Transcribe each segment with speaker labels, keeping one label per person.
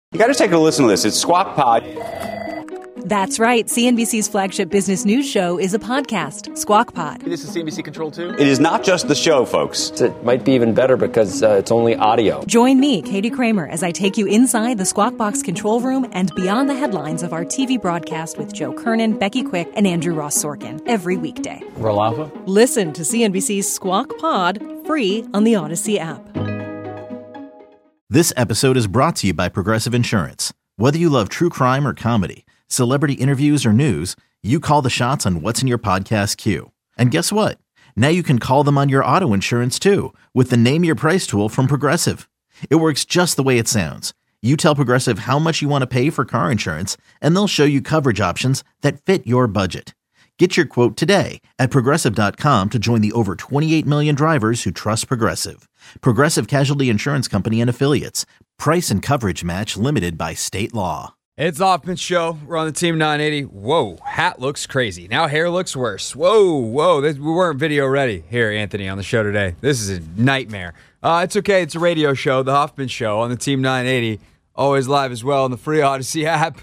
Speaker 1: You got to take a listen to this. It's Squawk Pod.
Speaker 2: That's right. CNBC's flagship business news show is a podcast, Squawk Pod.
Speaker 3: This is CNBC Control 2?
Speaker 1: It is not just the show, folks.
Speaker 4: It might be even better because it's only audio.
Speaker 2: Join me, Katie Kramer, as I take you inside the Squawk Box control room and beyond the headlines of our TV broadcast with Joe Kernan, Becky Quick, and Andrew Ross Sorkin every weekday.
Speaker 3: Roll Alpha?
Speaker 2: Listen to CNBC's Squawk Pod free on the Odyssey app.
Speaker 5: This episode is brought to you by Progressive Insurance. Whether you love true crime or comedy, celebrity interviews or news, you call the shots on what's in your podcast queue. And guess what? Now you can call them on your auto insurance too with the Name Your Price tool from Progressive. It works just the way it sounds. You tell Progressive how much you want to pay for car insurance, and they'll show you coverage options that fit your budget. Get your quote today at Progressive.com to join the over 28 million drivers who trust Progressive. Progressive Casualty Insurance Company and Affiliates. Price and coverage match limited by state law.
Speaker 3: It's the Hoffman Show. We're on the Team 980. Whoa, hat looks crazy. Now hair looks worse. Whoa. We weren't video ready here, Anthony, on the show today. This is a nightmare. It's okay. It's a radio show, the Hoffman Show on the Team 980. Always live as well on the free Odyssey app.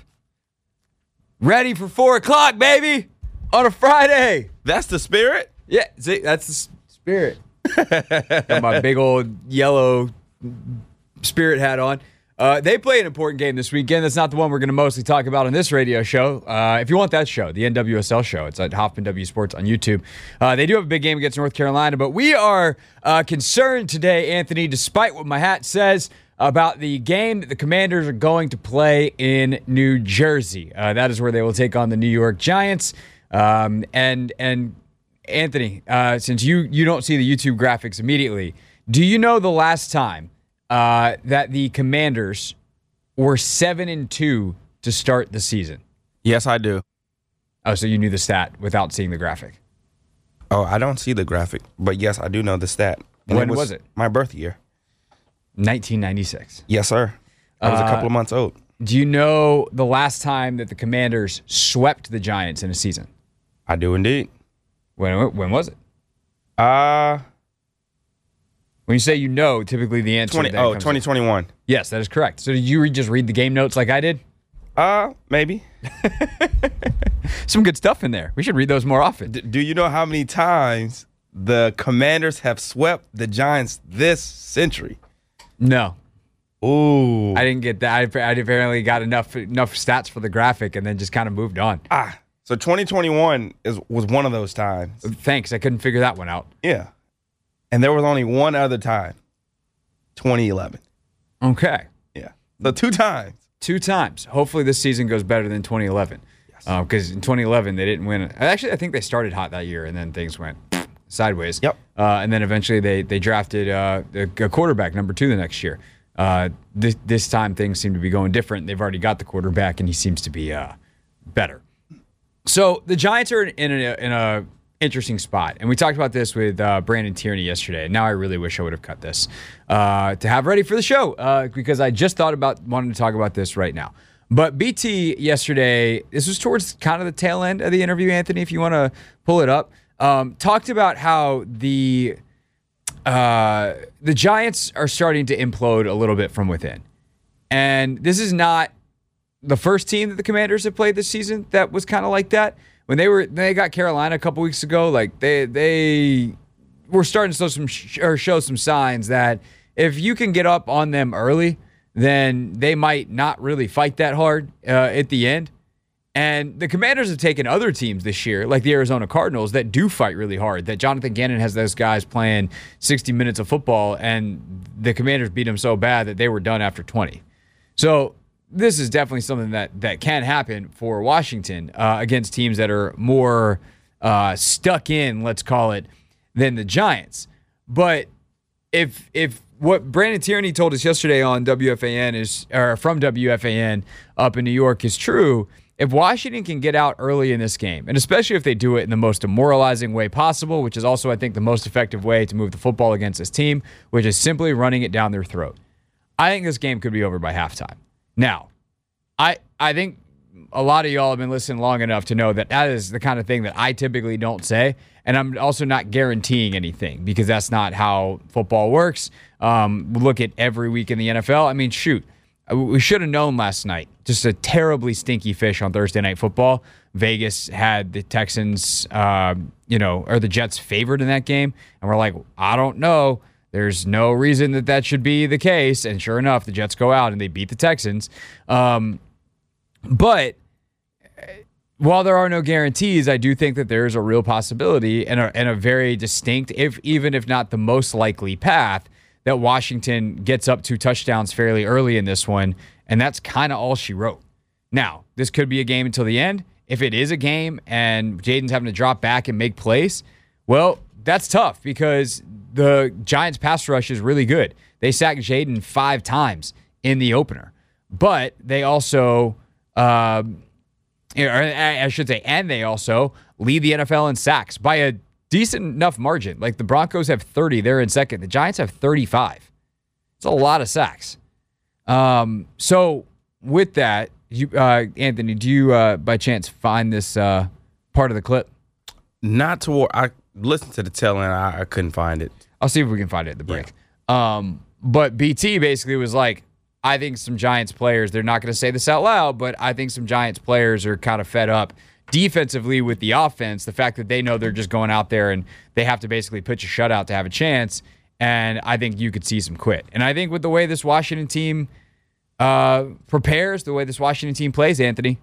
Speaker 3: Ready for 4 o'clock, baby, on a Friday.
Speaker 6: That's the spirit?
Speaker 3: Yeah, see, that's the spirit. Got my big old yellow spirit hat on. They play an important game this weekend. That's not the one we're going to mostly talk about on this radio show. If you want that show, the NWSL show, it's at Hoffman W Sports on YouTube. They do have a big game against North Carolina, but we are concerned today, Anthony, despite what my hat says, about the game that the Commanders are going to play in New Jersey. That is where they will take on the New York Giants. And Anthony, since you don't see the YouTube graphics immediately, do you know the last time that the Commanders were 7-2 to start the season?
Speaker 6: Yes, I do.
Speaker 3: Oh, so you knew the stat without seeing the graphic?
Speaker 6: Oh, I don't see the graphic, but yes, I do know the stat. And
Speaker 3: when was it?
Speaker 6: My birth year.
Speaker 3: 1996.
Speaker 6: Yes, sir. I was a couple of months old.
Speaker 3: Do you know the last time that the Commanders swept the Giants in a season?
Speaker 6: I do indeed.
Speaker 3: When was it?
Speaker 6: When
Speaker 3: you say you know, typically the answer
Speaker 6: 2021.
Speaker 3: Yes, that is correct. So did you just read the game notes like I did?
Speaker 6: Maybe.
Speaker 3: Some good stuff in there. We should read those more often.
Speaker 6: Do you know how many times the Commanders have swept the Giants this century?
Speaker 3: No.
Speaker 6: Ooh.
Speaker 3: I didn't get that. I apparently got enough stats for the graphic and then just kind of moved on.
Speaker 6: So 2021 was one of those times.
Speaker 3: Thanks. I couldn't figure that one out.
Speaker 6: Yeah. And there was only one other time, 2011.
Speaker 3: Okay.
Speaker 6: Yeah. So 2 times.
Speaker 3: 2 times. Hopefully this season goes better than 2011.
Speaker 6: Yes.
Speaker 3: Because in 2011, they didn't win. Actually, I think they started hot that year, and then things went sideways.
Speaker 6: Yep.
Speaker 3: And then eventually they drafted a quarterback, number 2, the next year. This time things seem to be going different. They've already got the quarterback, and he seems to be better. So the Giants are in a interesting spot, and we talked about this with Brandon Tierney yesterday. Now I really wish I would have cut this to have ready for the show because I just thought about wanting to talk about this right now. But BT yesterday, this was towards kind of the tail end of the interview, Anthony, if you want to pull it up, talked about how the Giants are starting to implode a little bit from within. And this is not the first team that the Commanders have played this season that was kind of like that. When they got Carolina a couple weeks ago, like they were starting to show some signs that if you can get up on them early, then they might not really fight that hard at the end. And the Commanders have taken other teams this year, like the Arizona Cardinals, that do fight really hard, that Jonathan Gannon has those guys playing 60 minutes of football, and the Commanders beat them so bad that they were done after 20. So this is definitely something that can happen for Washington against teams that are more stuck in, let's call it, than the Giants. But if what Brandon Tierney told us yesterday on WFAN from WFAN up in New York is true, if Washington can get out early in this game, and especially if they do it in the most demoralizing way possible, which is also, I think, the most effective way to move the football against this team, which is simply running it down their throat, I think this game could be over by halftime. Now, I think a lot of y'all have been listening long enough to know that is the kind of thing that I typically don't say, and I'm also not guaranteeing anything because that's not how football works. Look at every week in the NFL. I mean, shoot. we should have known last night. Just a terribly stinky fish on Thursday Night Football. Vegas had the Texans, or the Jets favored in that game. And we're like, I don't know. There's no reason that should be the case. And sure enough, the Jets go out and they beat the Texans. But while there are no guarantees, I do think that there is a real possibility and a very distinct, even if not the most likely path, that Washington gets up 2 touchdowns fairly early in this one, and that's kind of all she wrote. Now, this could be a game until the end. If it is a game and Jaden's having to drop back and make plays, well, that's tough because the Giants' pass rush is really good. They sacked Jaden 5 times in the opener, but they also, and they also lead the NFL in sacks by a decent enough margin. Like the Broncos have 30, they're in second. The Giants have 35. It's a lot of sacks. So with that, Anthony, do you by chance find this part of the clip?
Speaker 6: Not toward. I listened to the tail end. I couldn't find it.
Speaker 3: I'll see if we can find it at the break. Yeah. But BT basically was like, I think some Giants players, they're not going to say this out loud, but I think some Giants players are kind of fed up defensively with the offense, the fact that they know they're just going out there and they have to basically pitch a shutout to have a chance, and I think you could see some quit. And I think with the way this Washington team prepares, the way this Washington team plays, Anthony,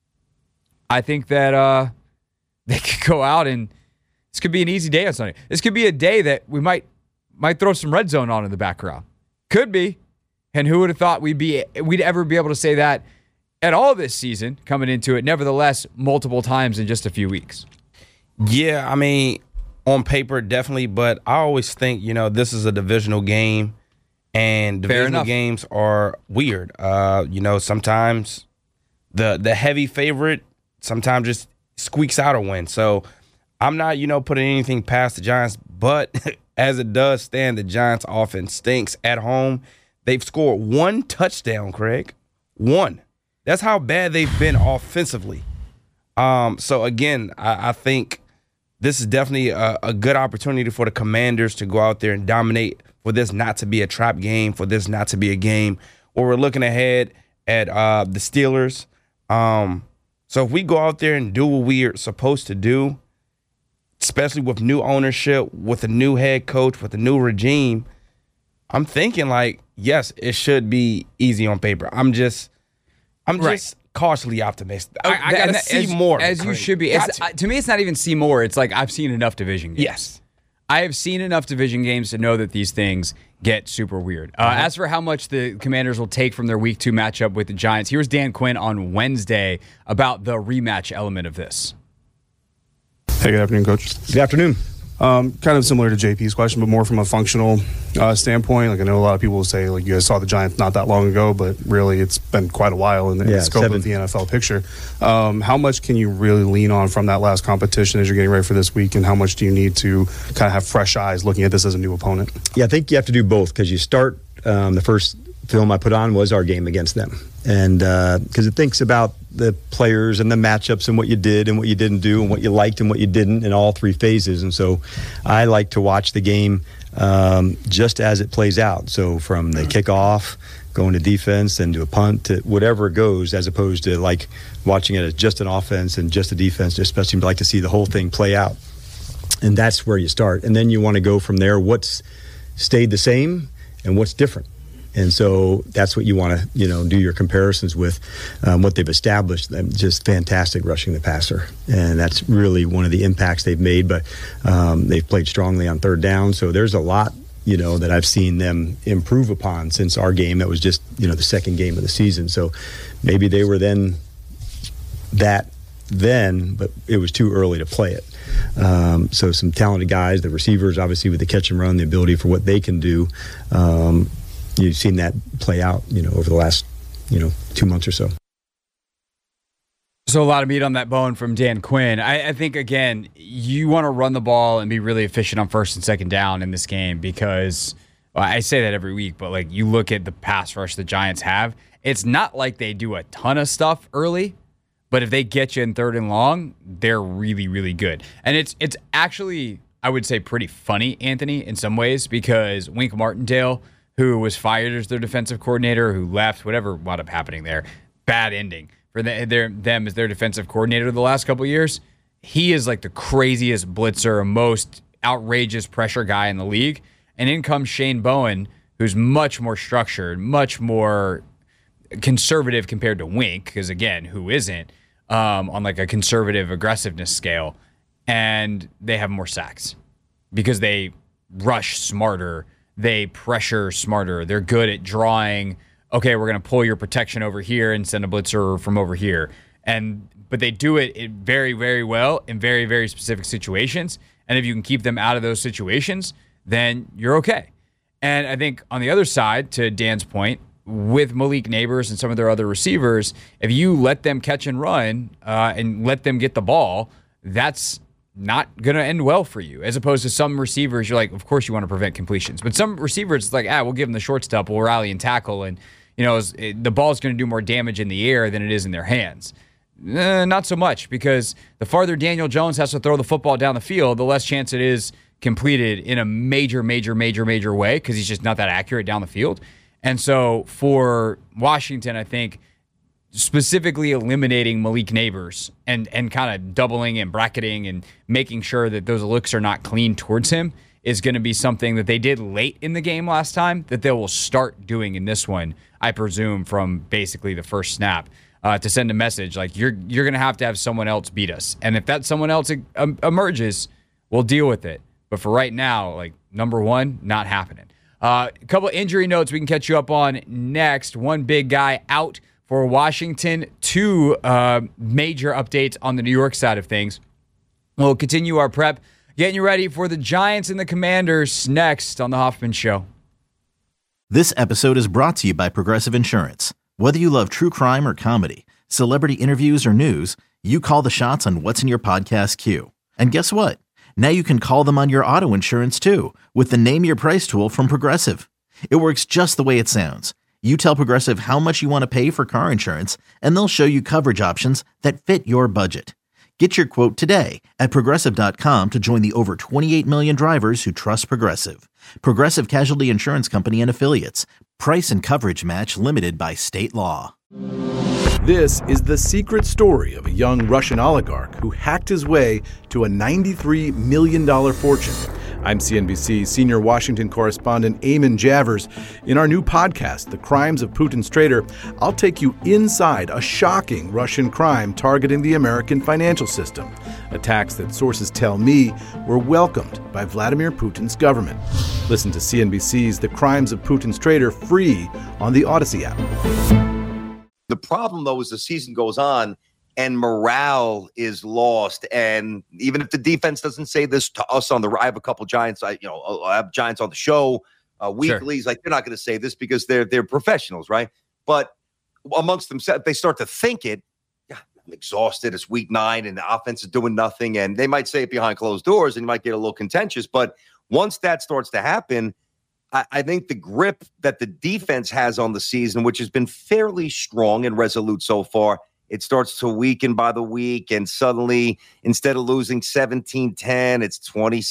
Speaker 3: I think that they could go out and this could be an easy day on Sunday. This could be a day that we might throw some red zone on in the background. Could be. And who would have thought we'd ever be able to say that at all this season coming into it, nevertheless, multiple times in just a few weeks.
Speaker 6: Yeah, I mean, on paper, definitely, but I always think, this is a divisional game, and divisional games are weird. Sometimes the heavy favorite sometimes just squeaks out a win. So I'm not, putting anything past the Giants, but as it does stand, the Giants offense stinks at home. They've scored 1 touchdown, Craig. 1. That's how bad they've been offensively. So, again, I think this is definitely a good opportunity for the Commanders to go out there and dominate, for this not to be a trap game, for this not to be a game where we're looking ahead at the Steelers. So if we go out there and do what we're supposed to do, especially with new ownership, with a new head coach, with a new regime, I'm thinking yes, it should be easy on paper. I'm just cautiously optimistic. I got to see more.
Speaker 3: As you should be. To me, it's not even see more. It's like I've seen enough division games.
Speaker 6: Yes.
Speaker 3: I have seen enough division games to know that these things get super weird. As for how much the Commanders will take from their Week 2 matchup with the Giants, here's Dan Quinn on Wednesday about the rematch element of this.
Speaker 7: Hey, good afternoon, Coach.
Speaker 8: Good afternoon.
Speaker 7: Kind of similar to JP's question, but more from a functional standpoint. I know a lot of people will say, you guys saw the Giants not that long ago, but really it's been quite a while in the scope of the NFL picture. How much can you really lean on from that last competition as you're getting ready for this week, and how much do you need to kind of have fresh eyes looking at this as a new opponent?
Speaker 8: Yeah, I think you have to do both, because you start the first film I put on was our game against them. And because it thinks about the players and the matchups and what you did and what you didn't do and what you liked and what you didn't in all 3 phases. And so I like to watch the game just as it plays out. So from the kickoff, going to defense, and to a punt, to whatever it goes, as opposed to watching it as just an offense and just a defense, especially like to see the whole thing play out. And that's where you start. And then you want to go from there, what's stayed the same and what's different. And so that's what you want to, do your comparisons with, what they've established. Just fantastic rushing the passer. And that's really one of the impacts they've made. But they've played strongly on third down. So there's a lot, that I've seen them improve upon since our game. That was just, the second game of the season. So maybe they were then, but it was too early to play it. So some talented guys, the receivers, obviously, with the catch and run, the ability for what they can do. You've seen that play out, over the last, 2 months or so.
Speaker 3: So a lot of meat on that bone from Dan Quinn. I think, again, you want to run the ball and be really efficient on first and second down in this game because, I say that every week, but you look at the pass rush the Giants have, it's not like they do a ton of stuff early, but if they get you in third and long, they're really, really good. And it's actually, I would say, pretty funny, Anthony, in some ways, because Wink Martindale who was fired as their defensive coordinator, who left, whatever wound up happening there. Bad ending for them as their defensive coordinator the last couple of years. He is like the craziest blitzer, most outrageous pressure guy in the league. And in comes Shane Bowen, who's much more structured, much more conservative compared to Wink, because again, who isn't, on like a conservative aggressiveness scale. And they have more sacks because they rush smarter. They pressure smarter. They're good at drawing, okay, we're going to pull your protection over here and send a blitzer from over here. But they do it very, very well in very, very specific situations. And if you can keep them out of those situations, then you're okay. And I think on the other side, to Dan's point, with Malik Nabers and some of their other receivers, if you let them catch and run and let them get the ball, that's not going to end well for you. As opposed to some receivers, you're like, of course you want to prevent completions. But some receivers, it's like, we'll give them the short stuff, we'll rally and tackle, and the ball's going to do more damage in the air than it is in their hands. Not so much, because the farther Daniel Jones has to throw the football down the field, the less chance it is completed in a major way, because he's just not that accurate down the field. And so for Washington, I think specifically eliminating Malik Nabers and kind of doubling and bracketing and making sure that those looks are not clean towards him is going to be something that they did late in the game last time that they will start doing in this one, I presume, from basically the first snap, to send a message like, you're going to have someone else beat us. And if that someone else emerges, we'll deal with it. But for right now, like, number one, not happening. A couple injury notes we can catch you up on next. One big guy out for Washington. Two major updates on the New York side of things. We'll continue our prep, getting you ready for the Giants and the Commanders next on The Hoffman Show.
Speaker 5: This episode is brought to you by Progressive Insurance. Whether you love true crime or comedy, celebrity interviews or news, you call the shots on what's in your podcast queue. And guess what? Now you can call them on your auto insurance too with the Name Your Price tool from Progressive. It works just the way it sounds. You tell Progressive how much you want to pay for car insurance, and they'll show you coverage options that fit your budget. Get your quote today at Progressive.com to join the over 28 million drivers who trust Progressive. Progressive Casualty Insurance Company and Affiliates. Price and coverage match limited by state law.
Speaker 9: This is the secret story of a young Russian oligarch who hacked his way to a $93 million fortune. I'm CNBC senior Washington correspondent Eamon Javers. In our new podcast, The Crimes of Putin's Traitor, I'll take you inside a shocking Russian crime targeting the American financial system. Attacks that sources tell me were welcomed by Vladimir Putin's government. Listen to CNBC's The Crimes of Putin's Traitor free on the Odyssey app.
Speaker 10: The problem, though, is the season goes on and morale is lost. And even if the defense doesn't say this to us on I have a couple Giants, I have Giants on the show weekly. Sure. Like, they're not going to say this because they're professionals, right? But amongst themselves, they start to think it. Yeah, I'm exhausted. It's week 9 and the offense is doing nothing. And they might say it behind closed doors and you might get a little contentious. But once that starts to happen, I think the grip that the defense has on the season, which has been fairly strong and resolute so far, it starts to weaken by the week. And suddenly, instead of losing 17-10, it's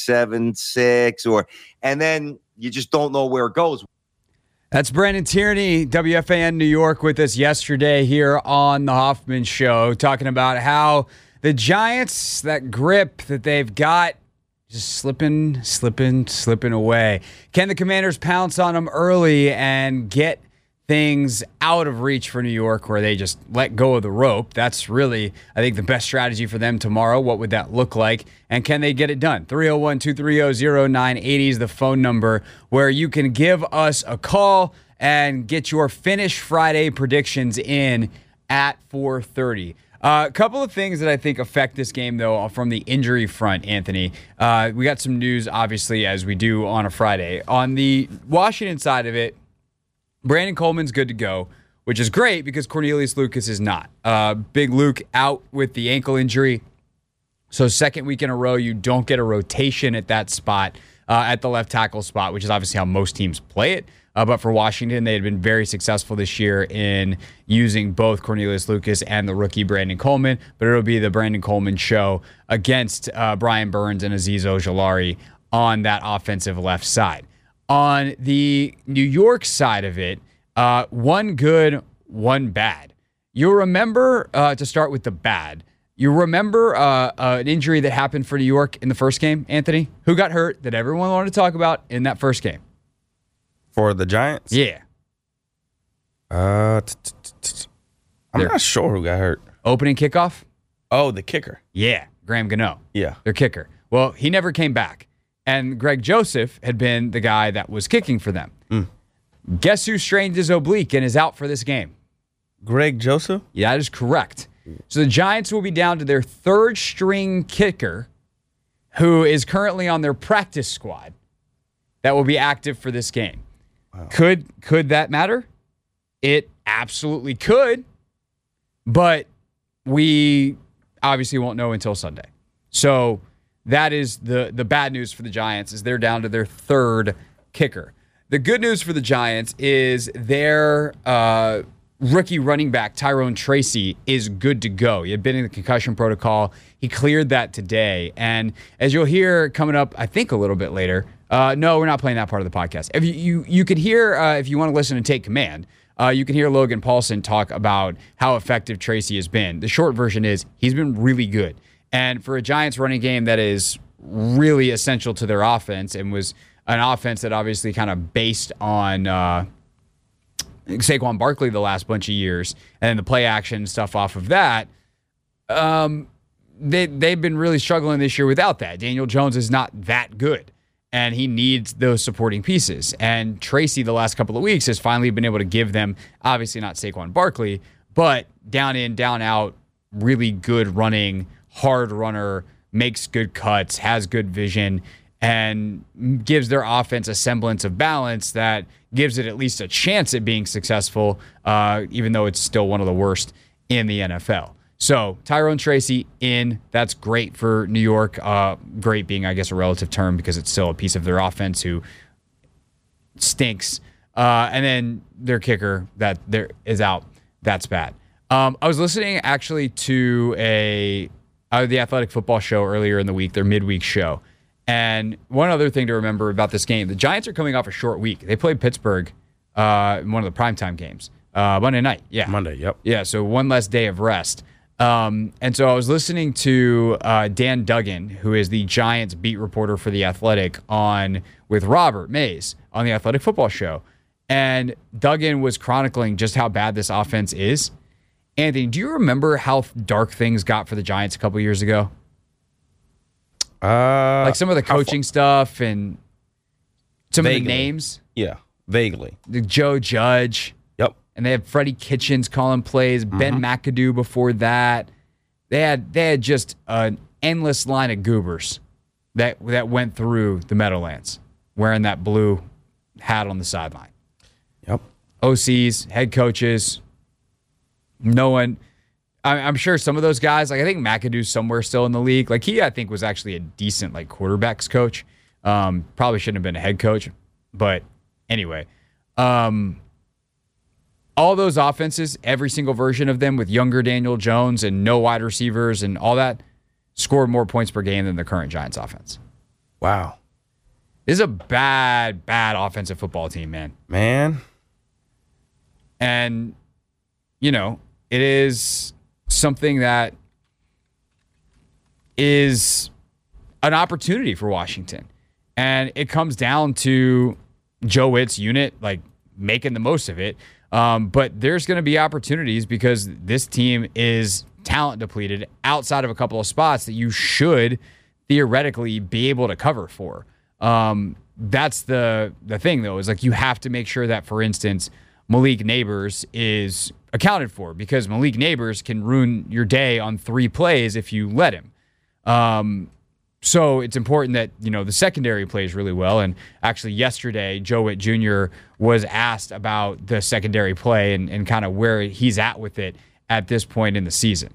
Speaker 10: 27-6. And then you just don't know where it goes.
Speaker 3: That's Brandon Tierney, WFAN New York, with us yesterday here on The Hoffman Show, talking about how the Giants, that grip that they've got, just slipping away. Can the Commanders pounce on them early and get things out of reach for New York where they just let go of the rope? That's really, I think, the best strategy for them tomorrow. What would that look like? And can they get it done? 301-230-0980 is the phone number where you can give us a call and get your Finish Friday predictions in at 4:30. A couple of things that I think affect this game, though, from the injury front, Anthony. We got some news, obviously, as we do on a Friday. On the Washington side of it, Brandon Coleman's good to go, which is great because Cornelius Lucas is not. Big Luke out with the ankle injury. So second week in a row, you don't get a rotation at that spot, at the left tackle spot, which is obviously how most teams play it. But for Washington, they had been very successful this year in using both Cornelius Lucas and the rookie Brandon Coleman. But it'll be the Brandon Coleman show against Brian Burns and Azeez Ojulari on that offensive left side. On the New York side of it, one good, one bad. You'll remember, to start with the bad, you remember an injury that happened for New York in the first game, Anthony? Who got hurt that everyone wanted to talk about in that first game?
Speaker 6: For the Giants?
Speaker 3: Yeah.
Speaker 6: I'm not sure who got hurt.
Speaker 3: Opening kickoff?
Speaker 6: Oh, the kicker.
Speaker 3: Yeah, Graham Gano.
Speaker 6: Yeah.
Speaker 3: Their kicker. Well, he never came back. And Greg Joseph had been the guy that was kicking for them. Guess who strained his oblique and is out for this game?
Speaker 6: Greg Joseph?
Speaker 3: Yeah, that is correct. So the Giants will be down to their third-string kicker, who is currently on their practice squad, that will be active for this game. Wow. Could that matter? It absolutely could, but we obviously won't know until Sunday. So that is the bad news for the Giants, is they're down to their third kicker. The good news for the Giants is their rookie running back, Tyrone Tracy, is good to go. He had been in the concussion protocol. He cleared that today. And as you'll hear coming up, I think a little bit later, no, we're not playing that part of the podcast. If you could hear, if you want to listen and take command, you can hear Logan Paulson talk about how effective Tracy has been. The short version is he's been really good. And for a Giants running game that is really essential to their offense, and was an offense that obviously kind of based on Saquon Barkley the last bunch of years, and the play action stuff off of that, they've been really struggling this year without that. Daniel Jones is not that good, and he needs those supporting pieces. And Tracy, the last couple of weeks, has finally been able to give them, obviously not Saquon Barkley, but down in, down out, really good running, hard runner, makes good cuts, has good vision, and gives their offense a semblance of balance that gives it at least a chance at being successful, even though it's still one of the worst in the NFL. So Tyrone Tracy in, that's great for New York. Great being, I guess, a relative term because it's still a piece of their offense who stinks. And then their kicker that there is out. That's bad. I was listening actually to the Athletic Football Show earlier in the week, their midweek show. And one other thing to remember about this game, the Giants are coming off a short week. They played Pittsburgh in one of the primetime games. Monday night, yeah.
Speaker 6: Monday, yep.
Speaker 3: Yeah, so one less day of rest. And so I was listening to Dan Duggan, who is the Giants beat reporter for The Athletic, with Robert Mays on the Athletic Football Show. And Duggan was chronicling just how bad this offense is. Anthony, do you remember how dark things got for the Giants a couple years ago? Like some of the coaching stuff and some
Speaker 6: vaguely.
Speaker 3: Of the names?
Speaker 6: Yeah, vaguely.
Speaker 3: The Joe Judge.
Speaker 6: Yep.
Speaker 3: And they had Freddie Kitchens calling plays, Ben McAdoo before that. They had just an endless line of goobers that went through the Meadowlands wearing that blue hat on the sideline.
Speaker 6: Yep.
Speaker 3: OCs, head coaches, no one. I'm sure some of those guys, like I think McAdoo's somewhere still in the league. Like he, I think, was actually a decent like quarterbacks coach. Probably shouldn't have been a head coach, but anyway. All those offenses, every single version of them with younger Daniel Jones and no wide receivers and all that, scored more points per game than the current Giants offense.
Speaker 6: Wow.
Speaker 3: This is a bad, bad offensive football team, man. And, it is something that is an opportunity for Washington. And it comes down to Joe Witt's unit, like, making the most of it. But there's going to be opportunities because this team is talent depleted outside of a couple of spots that you should theoretically be able to cover for. That's the thing, though, is like you have to make sure that, for instance, Malik Neighbors is accounted for because Malik Neighbors can ruin your day on 3 plays if you let him. So it's important that, the secondary plays really well. And actually yesterday, Joe Witt Jr. was asked about the secondary play and kind of where he's at with it at this point in the season.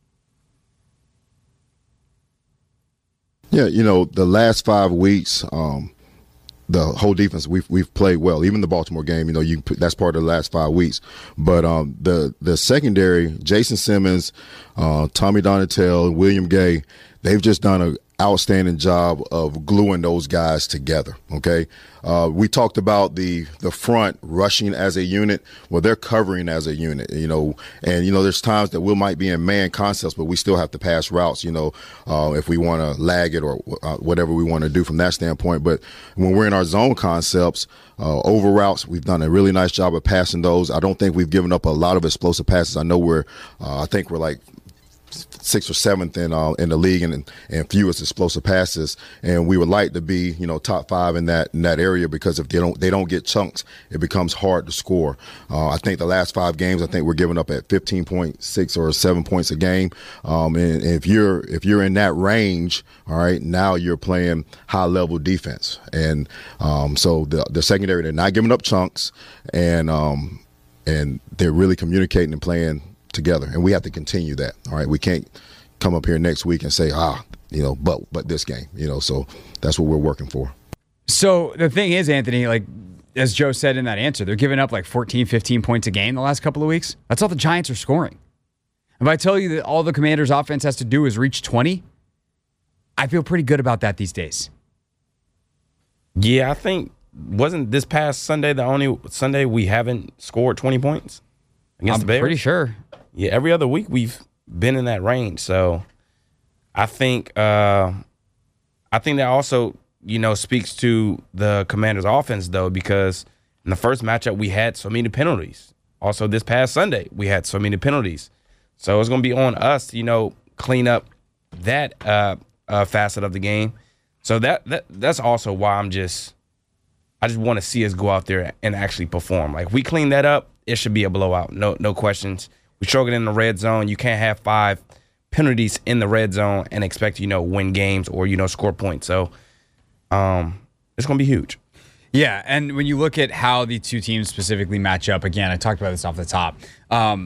Speaker 11: Yeah, the last 5 weeks, the whole defense, we've played well. Even the Baltimore game, that's part of the last 5 weeks. But the secondary, Jason Simmons, Tommy Donatel, William Gay, they've just done an outstanding job of gluing those guys together. Okay. We talked about the front rushing as a unit. Well, they're covering as a unit, and there's times that we might be in man concepts, but we still have to pass routes, if we want to lag it or whatever we want to do from that standpoint. But when we're in our zone concepts, over routes, we've done a really nice job of passing those. I don't think we've given up a lot of explosive passes. I know I think we're like 6th or 7th in the league and fewest explosive passes, and we would like to be top 5 in that area, because if they don't get chunks, it becomes hard to score. I think the last 5 games, I think we're giving up at 15.6 or 7 points a game, and if you're in that range, all right, now you're playing high level defense, and so the secondary, they're not giving up chunks, and they're really communicating and playing together, and we have to continue that. All right, we can't come up here next week and say, but this game, so that's what we're working for.
Speaker 3: So the thing is, Anthony, like as Joe said in that answer, they're giving up like 14, 15 points a game the last couple of weeks. That's all the Giants are scoring. If I tell you that all the Commanders' offense has to do is reach 20, I feel pretty good about that these days.
Speaker 6: Yeah, I think, wasn't this past Sunday the only Sunday we haven't scored 20 points against the Bears?
Speaker 3: I'm pretty sure.
Speaker 6: Yeah, every other week we've been in that range. So I think that also, speaks to the Commanders' offense, though, because in the first matchup we had so many penalties. Also, this past Sunday we had so many penalties. So it's going to be on us to, clean up that facet of the game. So that's also why I just want to see us go out there and actually perform. Like, if we clean that up, it should be a blowout. No questions. We struggled in the red zone. You can't have 5 penalties in the red zone and expect win games or score points. So it's going to be huge.
Speaker 3: Yeah, and when you look at how the two teams specifically match up, again, I talked about this off the top. I'll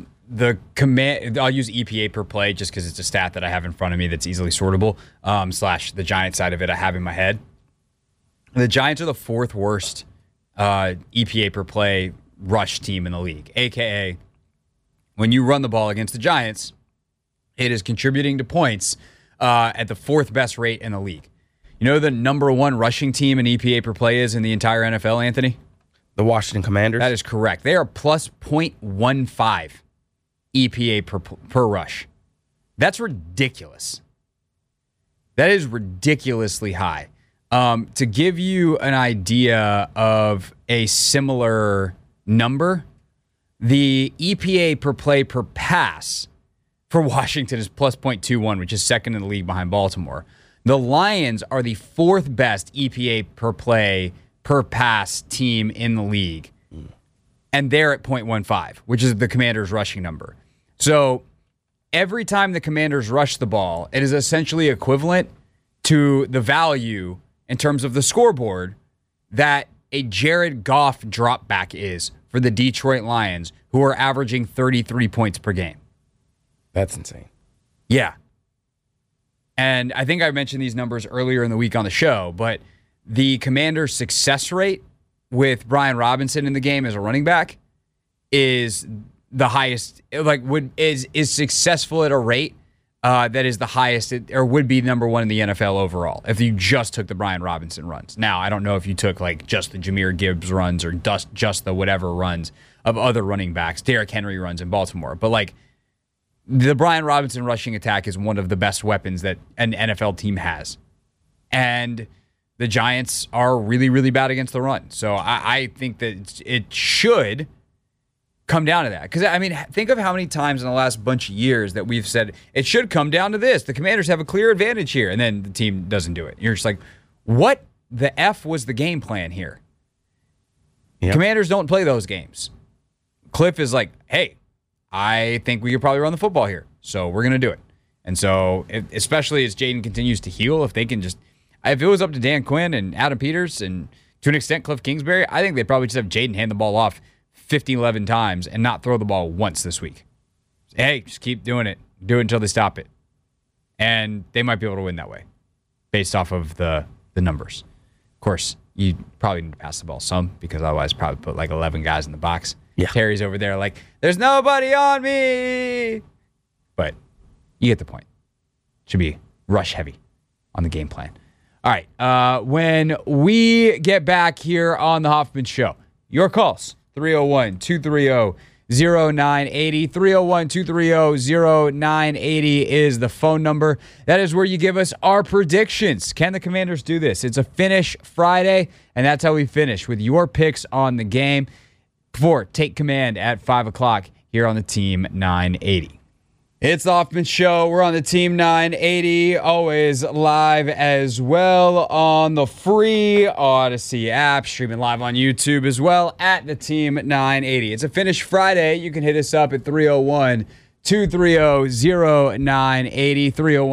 Speaker 3: use EPA per play just because it's a stat that I have in front of me that's easily sortable. / the Giants side of it I have in my head. The Giants are the 4th worst EPA per play rush team in the league, a.k.a. when you run the ball against the Giants, it is contributing to points at the 4th best rate in the league. You know the number 1 rushing team in EPA per play is in the entire NFL, Anthony?
Speaker 6: The Washington Commanders.
Speaker 3: That is correct. They are plus 0.15 EPA per rush. That's ridiculous. That is ridiculously high. To give you an idea of a similar number, the EPA per play per pass for Washington is plus 0.21, which is 2nd in the league behind Baltimore. The Lions are the 4th best EPA per play per pass team in the league. And they're at 0.15, which is the Commanders' rushing number. So every time the Commanders rush the ball, it is essentially equivalent to the value in terms of the scoreboard that a Jared Goff drop back is for the Detroit Lions, who are averaging 33 points per game.
Speaker 6: That's insane.
Speaker 3: Yeah. And I think I mentioned these numbers earlier in the week on the show, but the Commanders' success rate with Brian Robinson in the game as a running back is the highest, is successful at a rate that is the highest, or would be number 1 in the NFL overall if you just took the Brian Robinson runs. Now, I don't know if you took just the Jahmyr Gibbs runs or just the whatever runs of other running backs, Derrick Henry runs in Baltimore, but the Brian Robinson rushing attack is one of the best weapons that an NFL team has. And the Giants are really, really bad against the run. So I think that it should come down to that. Because, think of how many times in the last bunch of years that we've said, it should come down to this. The Commanders have a clear advantage here. And then the team doesn't do it. You're just like, what the F was the game plan here? Yep. Commanders don't play those games. Cliff is like, hey, I think we could probably run the football here. So we're going to do it. And so, especially as Jaden continues to heal, if they can just, if it was up to Dan Quinn and Adam Peters and to an extent Cliff Kingsbury, I think they'd probably just have Jaden hand the ball off 11 times and not throw the ball once this week. Hey, just keep doing it. Do it until they stop it. And they might be able to win that way based off of the numbers. Of course, you probably need to pass the ball some because otherwise probably put 11 guys in the box. Yeah. Terry's over there there's nobody on me. But you get the point. Should be rush heavy on the game plan. All right. When we get back here on the Hoffman Show, your calls, 301-230-0980. 301-230-0980 is the phone number. That is where you give us our predictions. Can the Commanders do this? It's a Finish Friday, and that's how we finish with your picks on the game. For Take Command at 5 o'clock here on the Team 980. It's the Hoffman Show. We're on the Team 980, always live as well on the free Odyssey app, streaming live on YouTube as well at the Team 980. It's a Finish Friday. You can hit us up at 301-230-0980,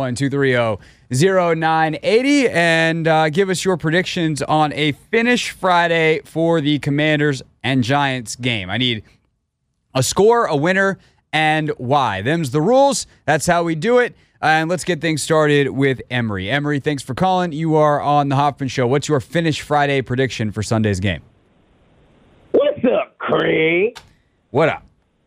Speaker 3: 301-230-0980, and give us your predictions on a Finish Friday for the Commanders and Giants game. I need a score, a winner, and why. Them's the rules. That's how we do it. And let's get things started with Emery. Emery, thanks for calling. You are on the Hoffman Show. What's your Finish Friday prediction for Sunday's game?
Speaker 12: What's up, Craig?
Speaker 3: What up?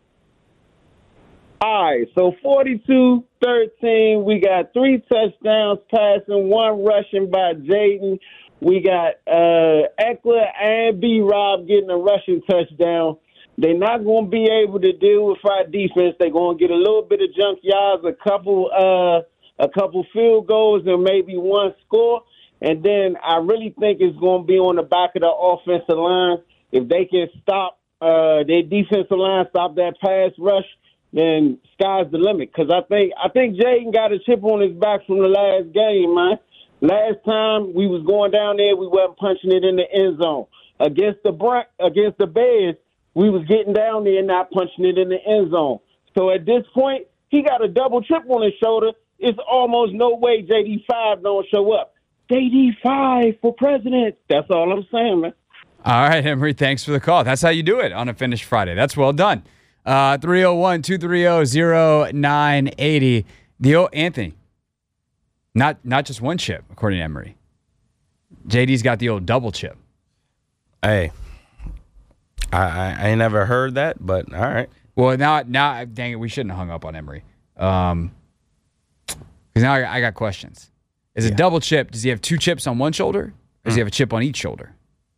Speaker 12: All right, so 42-13. We got 3 touchdowns passing, 1 rushing by Jaden. We got Eckler and B-Rob getting a rushing touchdown. They're not going to be able to deal with our defense. They're going to get a little bit of junk yards, a couple field goals, and maybe 1 score. And then I really think it's going to be on the back of the offensive line. If they can stop their defensive line, stop that pass rush, then sky's the limit. Because I think Jaden got a chip on his back from the last game, man. Last time we was going down there, we wasn't punching it in the end zone. Against the Bears, we was getting down there and not punching it in the end zone. So at this point, he got a double chip on his shoulder. It's almost no way JD5 don't show up. JD5 for president. That's all I'm saying, man.
Speaker 3: All right, Emery, thanks for the call. That's how you do it on a Finish Friday. That's well done. 301-230-0980. Anthony, not just 1 chip, according to Emery. JD's got the old double chip.
Speaker 6: Hey. I ain't never heard that, but all right.
Speaker 3: Well, now, dang it, we shouldn't have hung up on Emery. Because now I got questions. Is it double chip? Does he have 2 chips on one shoulder? Or does he have a chip on each shoulder?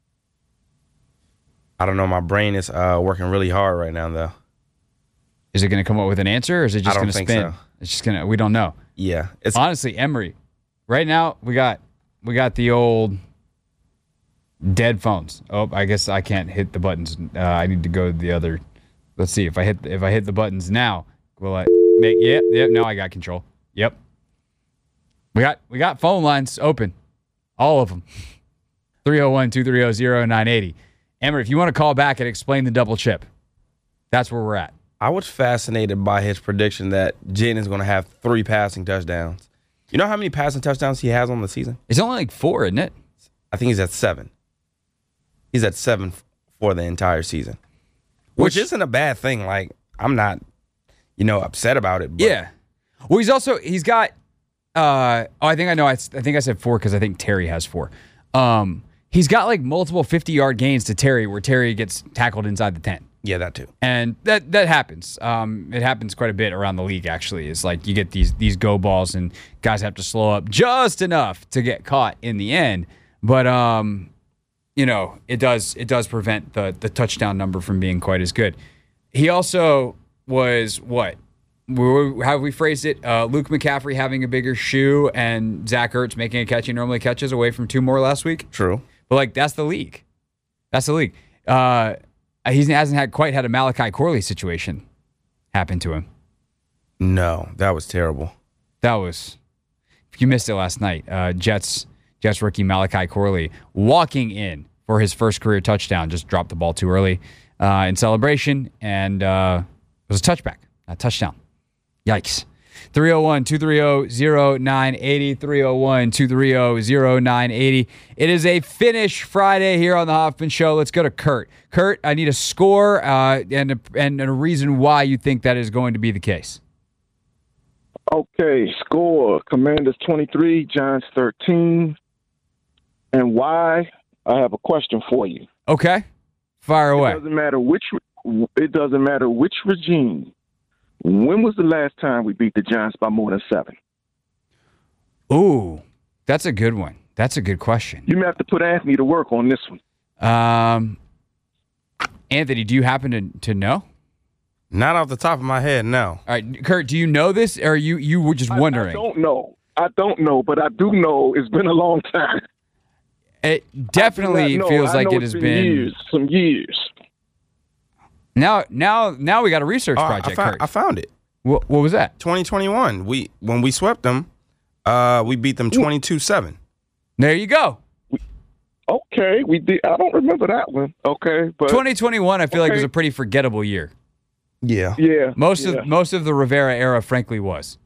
Speaker 6: I don't know. My brain is working really hard right now, though.
Speaker 3: Is it going to come up with an answer, or is it just going to spin? So. It's just going to. We don't know.
Speaker 6: Yeah.
Speaker 3: Honestly, Emery, right now we got the old dead phones. Oh, I guess I can't hit the buttons. I need to go to the other. Let's see if I hit the buttons now. Will I make? Yep. Now I got control. Yep. We got phone lines open, all of them. 301-230-0980. Emery, if you want to call back and explain the double chip, that's where we're at.
Speaker 6: I was fascinated by his prediction that Jaden's going to have 3 passing touchdowns. You know how many passing touchdowns he has on the season?
Speaker 3: It's only like 4, isn't it?
Speaker 6: I think he's at 7. He's at 7 for the entire season, which isn't a bad thing. Like, I'm not, upset about it. But.
Speaker 3: Yeah. Well, he's got. I think I know. I think I said 4 because I think Terry has 4. He's got like multiple 50-yard gains to Terry, where Terry gets tackled inside the 10.
Speaker 6: Yeah, that too.
Speaker 3: And that happens. It happens quite a bit around the league, actually. It's like you get these go balls and guys have to slow up just enough to get caught in the end. But, it does prevent the touchdown number from being quite as good. He also was, what? How have we phrased it? Luke McCaffrey having a bigger shoe and Zach Ertz making a catch he normally catches away from 2 more last week.
Speaker 6: True.
Speaker 3: But, that's the league. That's the league. He hasn't quite had a Malachi Corley situation happen to him.
Speaker 6: No, that was terrible.
Speaker 3: If you missed it last night, Jets rookie Malachi Corley walking in for his first career touchdown, just dropped the ball too early in celebration, and it was a touchdown. Yikes. 301-230-0980, 301-230-0980. It is a Finish Friday here on the Hoffman Show. Let's go to Kurt. Kurt, I need a score and a reason why you think that is going to be the case.
Speaker 13: Okay, score. Commanders 23, Giants 13. And why? I have a question for you.
Speaker 3: Okay. Fire away.
Speaker 13: It doesn't matter which regime. When was the last time we beat the Giants by more than 7?
Speaker 3: Ooh, That's a good one. That's a good question.
Speaker 13: You may have to put Anthony to work on this one.
Speaker 3: Anthony, do you happen to know?
Speaker 6: Not off the top of my head, no.
Speaker 3: All right, Kurt, do you know this, or you were just wondering?
Speaker 13: I don't know, but I do know it's been a long time.
Speaker 3: It definitely feels like it has been
Speaker 13: some years.
Speaker 3: Now we got a research project. Kurt.
Speaker 6: I found it.
Speaker 3: What was that?
Speaker 6: 2021. When we swept them, we beat them 22-7.
Speaker 3: There you go.
Speaker 13: Okay, we did. I don't remember that one. Okay, but
Speaker 3: 2021, I feel like was a pretty forgettable year.
Speaker 6: Yeah.
Speaker 3: Most of the Rivera era, frankly, was.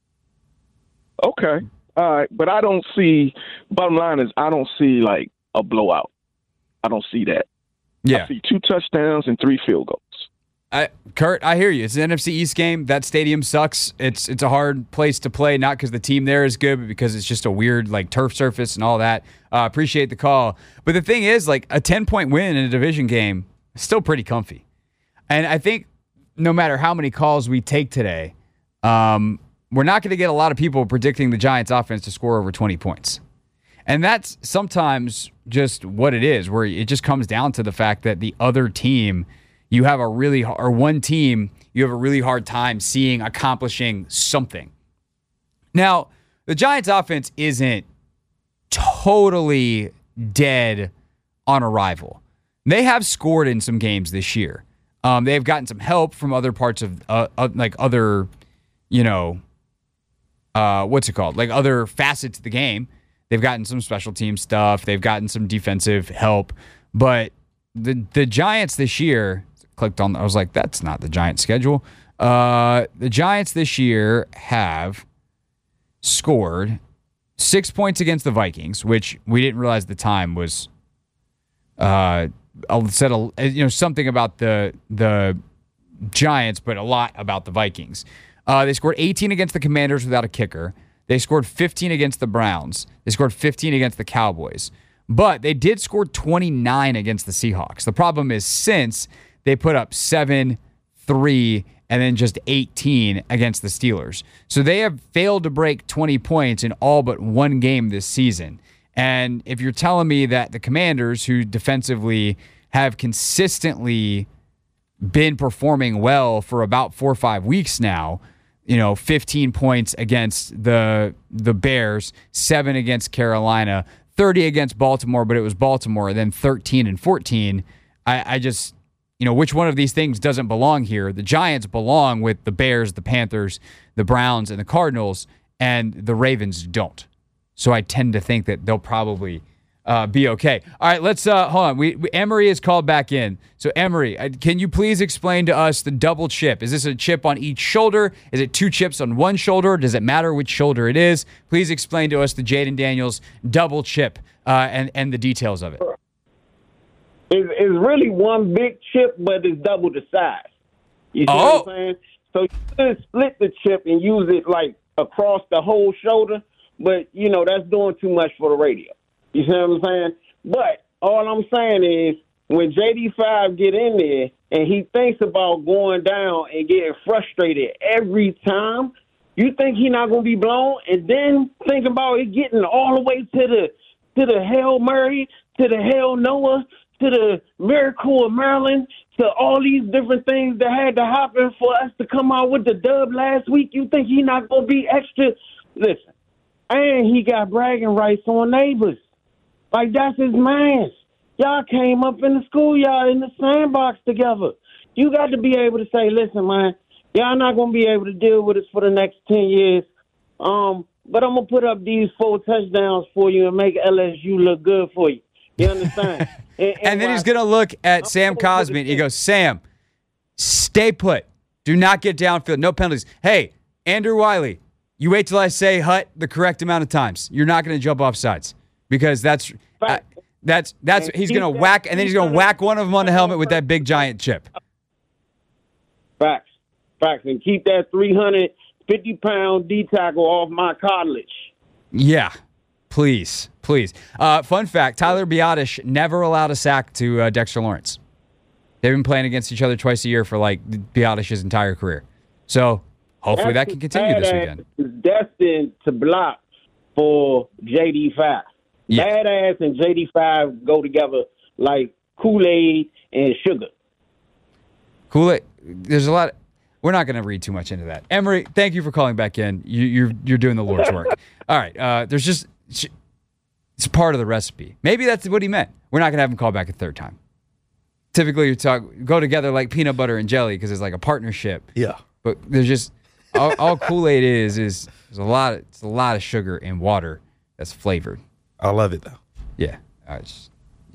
Speaker 13: Okay. All right, but I don't see. Bottom line is, I don't see like a blowout. I don't see that.
Speaker 3: Yeah.
Speaker 13: I see 2 touchdowns and 3 field goals.
Speaker 3: Kurt, I hear you. It's an NFC East game. That stadium sucks. It's a hard place to play, not because the team there is good, but because it's just a weird like turf surface and all that. Appreciate the call. But the thing is, like a 10-point win in a division game is still pretty comfy. And I think no matter how many calls we take today, we're not going to get a lot of people predicting the Giants offense to score over 20 points. And that's sometimes just what it is, where it just comes down to the fact that the other team, you have one team, you have a really hard time seeing accomplishing something. Now, the Giants offense isn't totally dead on arrival. They have scored in some games this year. They've gotten some help from other parts of other, what's it called? Like other facets of the game. They've gotten some special team stuff. They've gotten some defensive help. But the Giants this year, clicked on, I was like, that's not the Giants schedule. The Giants this year have scored 6 points against the Vikings, which we didn't realize at the time was something about the Giants, but a lot about the Vikings. They scored 18 against the Commanders without a kicker. They scored 15 against the Browns. They scored 15 against the Cowboys. But they did score 29 against the Seahawks. The problem is since they put up 7, 3, and then just 18 against the Steelers. So they have failed to break 20 points in all but one game this season. And if you're telling me that the Commanders, who defensively have consistently been performing well for about 4 or 5 weeks now, 15 points against the Bears, 7 against Carolina, 30 against Baltimore, but it was Baltimore, then 13 and 14. I just, which one of these things doesn't belong here? The Giants belong with the Bears, the Panthers, the Browns, and the Cardinals, and the Ravens don't. So I tend to think that they'll probably be okay. All right, let's hold on. Emery is called back in. So Emery, can you please explain to us the double chip? Is this a chip on each shoulder? Is it 2 chips on one shoulder? Does it matter which shoulder it is? Please explain to us the Jayden Daniels double chip and the details of it.
Speaker 12: It's really one big chip, but it's double the size. You see what I'm saying? So you could split the chip and use it like across the whole shoulder, but that's doing too much for the radio. You see what I'm saying? But all I'm saying is when JD5 get in there and he thinks about going down and getting frustrated every time, you think he's not going to be blown? And then think about it getting all the way to the Hail Mary, to the Hail Noah, to the Miracle of Maryland, to all these different things that had to happen for us to come out with the dub last week. You think he's not going to be extra? Listen, and he got bragging rights on neighbors. Like, that's his man. Y'all came up in the schoolyard in the sandbox together. You got to be able to say, listen, man, y'all not going to be able to deal with us for the next 10 years. But I'm going to put up these 4 touchdowns for you and make LSU look good for you. You understand?
Speaker 3: and then he's going to look at Sam Cosmi and he goes, Sam, stay put. Do not get downfield. No penalties. Hey, Andrew Wiley, you wait till I say hut the correct amount of times. You're not going to jump off sides. Because that's he's going to whack, and then he's going to whack one of them on the helmet with that big giant chip.
Speaker 12: Facts, and keep that 350-pound D tackle off my cartilage.
Speaker 3: Yeah, please. Fun fact: Tyler Biadasz never allowed a sack to Dexter Lawrence. They've been playing against each other twice a year for like Biadasz's entire career. So hopefully that can continue this weekend.
Speaker 12: Is destined to block for JD5.
Speaker 3: Yeah.
Speaker 12: Badass and JD5 go together like Kool-Aid and sugar.
Speaker 3: Kool-Aid. There's a lot. We're not going to read too much into that. Emory, thank you for calling back in. You're doing the Lord's work. All right. There's just it's part of the recipe. Maybe that's what he meant. We're not going to have him call back a third time. Typically, you go together like peanut butter and jelly because it's like a partnership.
Speaker 6: Yeah.
Speaker 3: But there's just all Kool-Aid is there's a lot of sugar and water that's flavored.
Speaker 6: I love it though.
Speaker 3: Yeah. It's,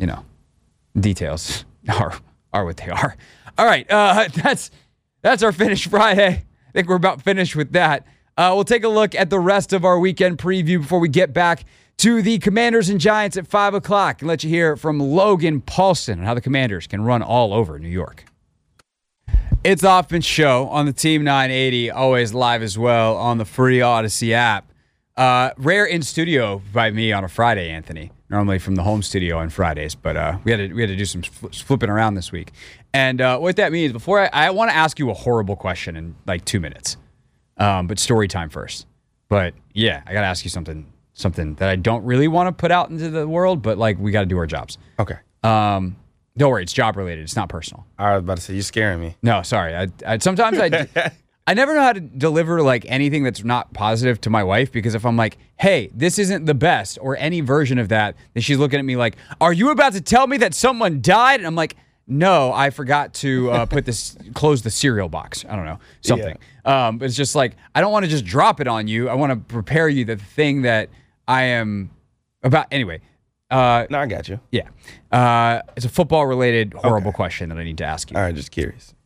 Speaker 3: details are what they are. All right. That's our finish Friday. I think we're about finished with that. We'll take a look at the rest of our weekend preview before we get back to the Commanders and Giants at 5 o'clock and let you hear from Logan Paulson on how the Commanders can run all over New York. It's the Hoffman Show on the Team 980, always live as well on the free Odyssey app. Rare in studio by me on a Friday, Anthony. Normally from the home studio on Fridays, but we had to do some flipping around this week. And what that means, before I want to ask you a horrible question in like 2 minutes, but story time first. But yeah, I got to ask you something that I don't really want to put out into the world, but like we got to do our jobs.
Speaker 6: Okay.
Speaker 3: Don't worry, it's job related. It's not personal.
Speaker 6: I was about to say, you're scaring me.
Speaker 3: No, sorry. Sometimes I never know how to deliver like anything that's not positive to my wife, because if I'm like, hey, this isn't the best or any version of that, then she's looking at me like, are you about to tell me that someone died? And I'm like, no, I forgot to close the cereal box. I don't know, something. Yeah. But it's just like, I don't want to just drop it on you. I want to prepare you the thing that I am about. Anyway.
Speaker 6: No, I got you.
Speaker 3: Yeah. It's a football-related horrible question that I need to ask you.
Speaker 6: All right, just curious.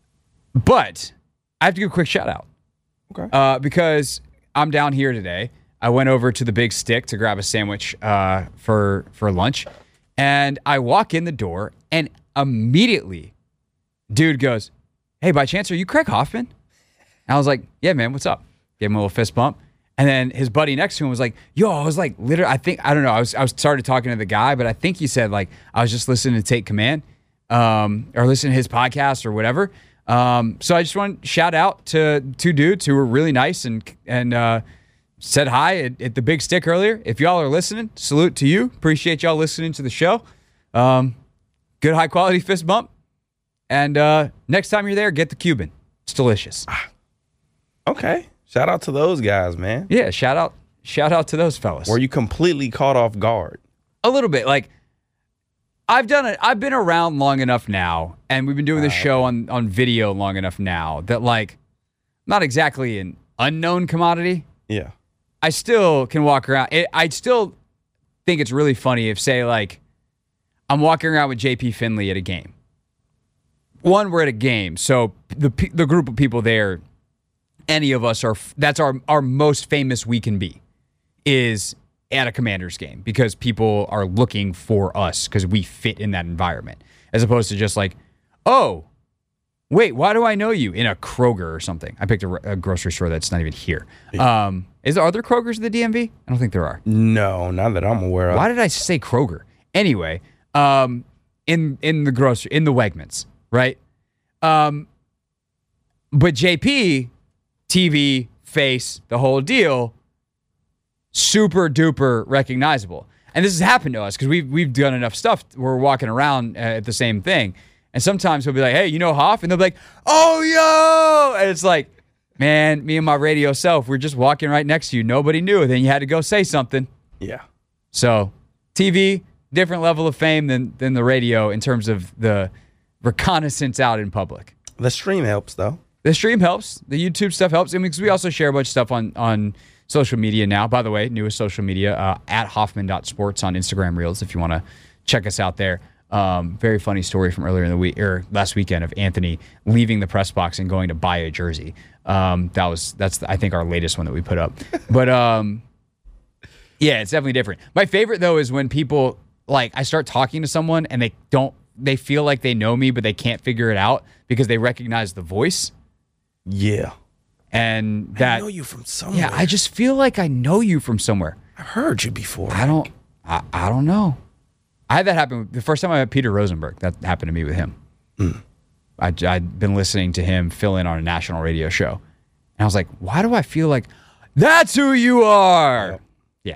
Speaker 3: But I have to give a quick shout-out.
Speaker 6: Okay.
Speaker 3: Because I'm down here today. I went over to the Big Stick to grab a sandwich for lunch. And I walk in the door, and immediately, dude goes, hey, by chance, are you Craig Hoffman? And I was like, yeah, man, what's up? Gave him a little fist bump. And then his buddy next to him was like, yo, I was like, literally, I don't know. I was started talking to the guy, but I think he said, like, I was just listening to Take Command or listening to his podcast or whatever. So I just want to shout out to two dudes who were really nice and said hi at the Big Stick earlier. If y'all are listening, salute to you. Appreciate y'all listening to the show. Good high quality fist bump. And next time you're there, get the Cuban. It's delicious.
Speaker 6: Okay. Shout out to those guys, man.
Speaker 3: Yeah, shout out to those fellas.
Speaker 6: Were you completely caught off guard?
Speaker 3: A little bit. Like, I've done it. I've been around long enough now, and we've been doing this show on video long enough now that, like, not exactly an unknown commodity.
Speaker 6: Yeah.
Speaker 3: I still can walk around. I still think it's really funny if, say, like, I'm walking around with JP Finley at a game. One, we're at a game, so the group of people there, any of us that's our most famous we can be, is at a Commanders game, because people are looking for us because we fit in that environment, as opposed to just like, oh, wait, why do I know you? In a Kroger or something. I picked a grocery store that's not even here. Are there Krogers in the DMV? I don't think there are.
Speaker 6: No, not that I'm aware of.
Speaker 3: Why did I say Kroger? Anyway, in the Wegmans, right? But JP, TV, face, the whole deal, super duper recognizable. And this has happened to us because we've done enough stuff. We're walking around at the same thing. And sometimes he'll be like, hey, you know Hoff? And they'll be like, oh, yo! And it's like, man, me and my radio self, we're just walking right next to you. Nobody knew. Then you had to go say something.
Speaker 6: Yeah.
Speaker 3: So TV, different level of fame than the radio in terms of the reconnaissance out in public.
Speaker 6: The stream helps, though.
Speaker 3: The stream helps. The YouTube stuff helps. I mean, because we also share a bunch of stuff on social media now. By the way, newest social media, at Hoffman.sports on Instagram Reels, if you want to check us out there. Very funny story from earlier in the week, or last weekend, of Anthony leaving the press box and going to buy a jersey. That's I think our latest one that we put up. But yeah, it's definitely different. My favorite though is when people, like, I start talking to someone and they feel like they know me, but they can't figure it out because they recognize the voice.
Speaker 6: Yeah.
Speaker 3: And that,
Speaker 6: I know you from somewhere.
Speaker 3: Yeah, I just feel like I know you from somewhere.
Speaker 6: I've heard you before.
Speaker 3: I don't know. I had that happen the first time I met Peter Rosenberg. That happened to me with him. I'd been listening to him fill in on a national radio show. And I was like, why do I feel like that's who you are?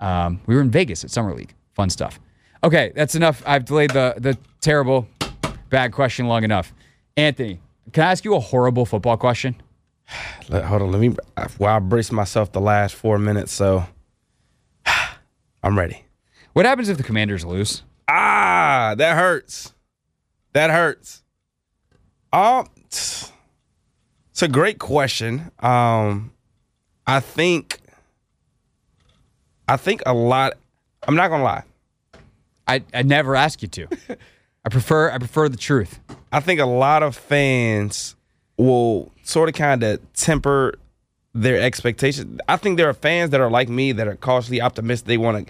Speaker 3: We were in Vegas at Summer League. Fun stuff. Okay, that's enough. I've delayed the terrible, bad question long enough. Anthony, can I ask you a horrible football question?
Speaker 6: Hold on. I braced myself the last 4 minutes, so I'm ready.
Speaker 3: What happens if the Commanders lose?
Speaker 6: That hurts. It's a great question. I think a lot. I'm not gonna lie.
Speaker 3: I never ask you to. I prefer the truth.
Speaker 6: I think a lot of fans will sort of kind of temper their expectations. I think there are fans that are like me that are cautiously optimistic. They want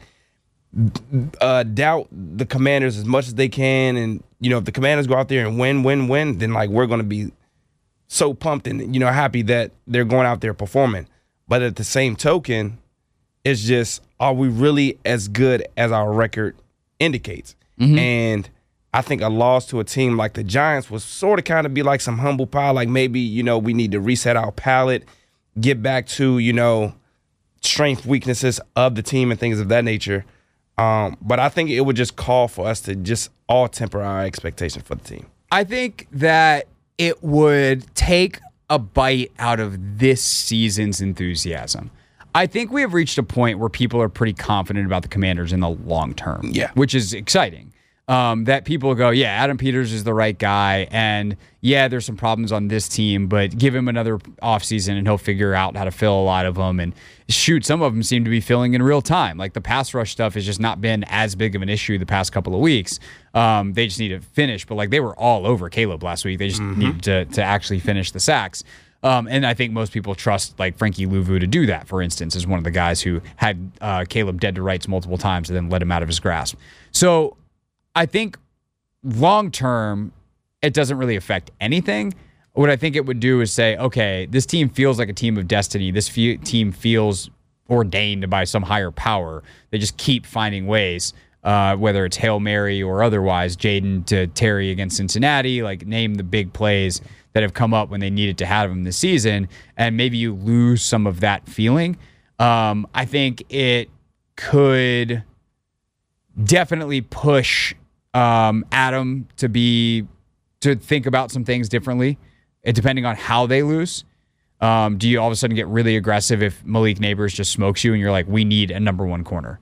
Speaker 6: to doubt the Commanders as much as they can, and if the Commanders go out there and win, then like we're going to be so pumped and happy that they're going out there performing. But at the same token, it's just, are we really as good as our record indicates? Mm-hmm. And I think a loss to a team like the Giants was sort of kind of be like some humble pie. Like maybe, we need to reset our palate, get back to, strength, weaknesses of the team and things of that nature. But I think it would just call for us to just all temper our expectations for the team.
Speaker 3: I think that it would take a bite out of this season's enthusiasm. I think we have reached a point where people are pretty confident about the Commanders in the long term, which is exciting. That people go, yeah, Adam Peters is the right guy, and yeah, there's some problems on this team, but give him another offseason and he'll figure out how to fill a lot of them. And shoot, some of them seem to be filling in real time. Like the pass rush stuff has just not been as big of an issue the past couple of weeks. They just need to finish, but like they were all over Caleb last week. They just needed to actually finish the sacks. And I think most people trust like Frankie Louvu to do that, for instance, as one of the guys who had Caleb dead to rights multiple times and then let him out of his grasp. So I think long term, it doesn't really affect anything. What I think it would do is say, okay, this team feels like a team of destiny. This team feels ordained by some higher power. They just keep finding ways, whether it's Hail Mary or otherwise, Jaden to Terry against Cincinnati, like name the big plays that have come up when they needed to have them this season, and maybe you lose some of that feeling. I think it could definitely push Adam to think about some things differently, depending on how they lose. Do you all of a sudden get really aggressive if Malik Neighbors just smokes you and you're like, we need a number one corner?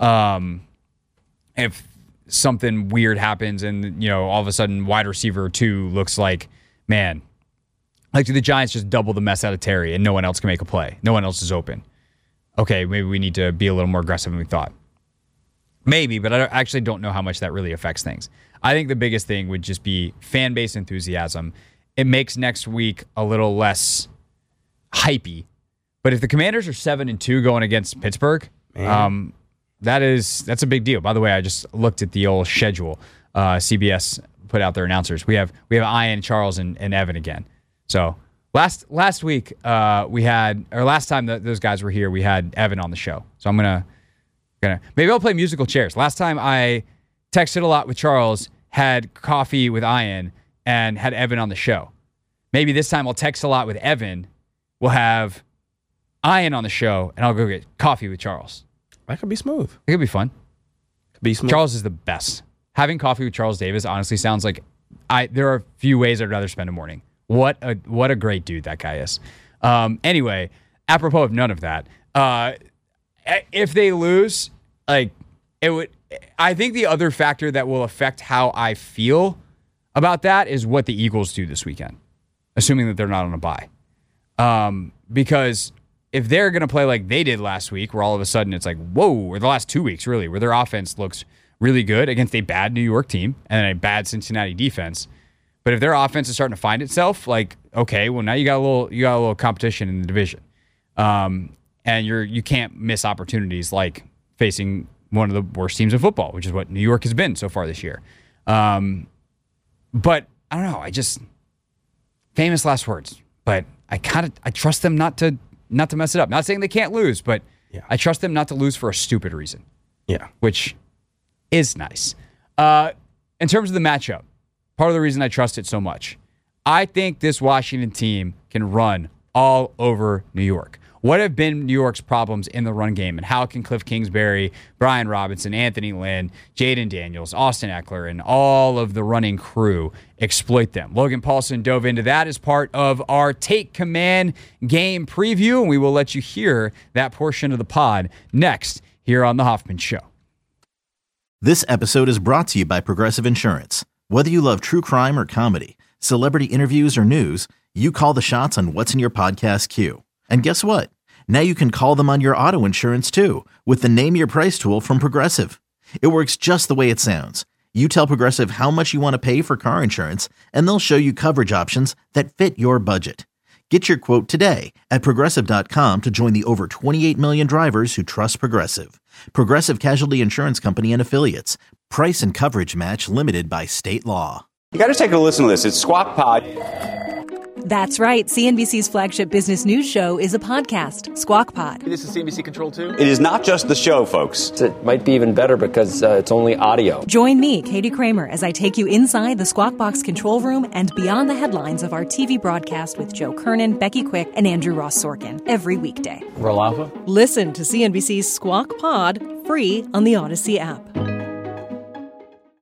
Speaker 3: If something weird happens and, all of a sudden wide receiver 2 looks like, man, like do the Giants just double the mess out of Terry and no one else can make a play? No one else is open. Okay, maybe we need to be a little more aggressive than we thought. Maybe, but I actually don't know how much that really affects things. I think the biggest thing would just be fan base enthusiasm. It makes next week a little less hypey. But if the Commanders are 7-2 going against Pittsburgh, that's a big deal. By the way, I just looked at the old schedule. CBS put out their announcers. We have Ian, Charles, and Evan again. So last week last time that those guys were here, we had Evan on the show. So I'm gonna maybe I'll play musical chairs. Last time I texted a lot with Charles, had coffee with Ian, and had Evan on the show. Maybe this time I'll text a lot with Evan. We'll have Ian on the show, and I'll go get coffee with Charles.
Speaker 6: That could be smooth.
Speaker 3: It could be fun.
Speaker 6: Could be smooth.
Speaker 3: Charles is the best. Having coffee with Charles Davis honestly sounds like there are a few ways I'd rather spend a morning. What a great dude that guy is. Anyway, apropos of none of that, if they lose, like it would. I think the other factor that will affect how I feel about that is what the Eagles do this weekend, assuming that they're not on a bye. Because if they're going to play like they did last week, where all of a sudden it's like, whoa, or the last 2 weeks really, where their offense looks really good against a bad New York team and a bad Cincinnati defense. But if their offense is starting to find itself, like, okay, well now you got a little competition in the division. And you can't miss opportunities like facing one of the worst teams in football, which is what New York has been so far this year. But I don't know. Famous last words, but I trust them not to mess it up. Not saying they can't lose, but I trust them not to lose for a stupid reason.
Speaker 6: Yeah.
Speaker 3: Which is nice. In terms of the matchup, part of the reason I trust it so much, I think this Washington team can run all over New York. What have been New York's problems in the run game, and how can Cliff Kingsbury, Brian Robinson, Anthony Lynn, Jaden Daniels, Austin Eckler, and all of the running crew exploit them? Logan Paulson dove into that as part of our Take Command game preview, and we will let you hear that portion of the pod next here on The Hoffman Show.
Speaker 5: This episode is brought to you by Progressive Insurance. Whether you love true crime or comedy, celebrity interviews or news, you call the shots on what's in your podcast queue. And guess what? Now you can call them on your auto insurance too with the Name Your Price tool from Progressive. It works just the way it sounds. You tell Progressive how much you want to pay for car insurance, and they'll show you coverage options that fit your budget. Get your quote today at Progressive.com to join the over 28 million drivers who trust Progressive. Progressive Casualty Insurance Company and Affiliates. Price and coverage match limited by state law.
Speaker 1: You got to take a listen to this. It's Squawk Pod.
Speaker 2: That's right. CNBC's flagship business news show is a podcast, Squawk Pod.
Speaker 14: This is CNBC Control 2.
Speaker 1: It is not just the show, folks.
Speaker 4: It might be even better because it's only audio.
Speaker 2: Join me, Katie Kramer, as I take you inside the Squawk Box control room and beyond the headlines of our TV broadcast with Joe Kernan, Becky Quick, and Andrew Ross Sorkin every weekday.
Speaker 14: Roll Alpha.
Speaker 2: Listen to CNBC's Squawk Pod free on the Odyssey app.